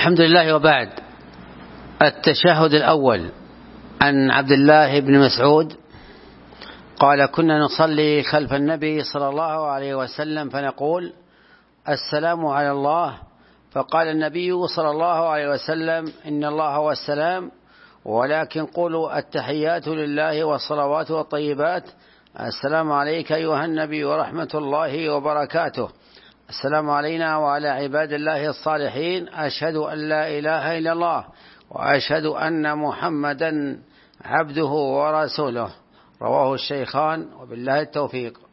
الحمد لله، وبعد. التشهد الأول عن عبد الله بن مسعود قال: كنا نصلي خلف النبي صلى الله عليه وسلم فنقول: السلام على الله. فقال النبي صلى الله عليه وسلم: إن الله هو السلام، ولكن قولوا التحيات لله والصلوات والطيبات. السلام عليك أيها النبي ورحمة الله وبركاته. السلام علينا وعلى عباد الله الصالحين. أشهد أن لا إله إلا الله وأشهد أن محمدا عبده ورسوله. رواه الشيخان، وبالله التوفيق.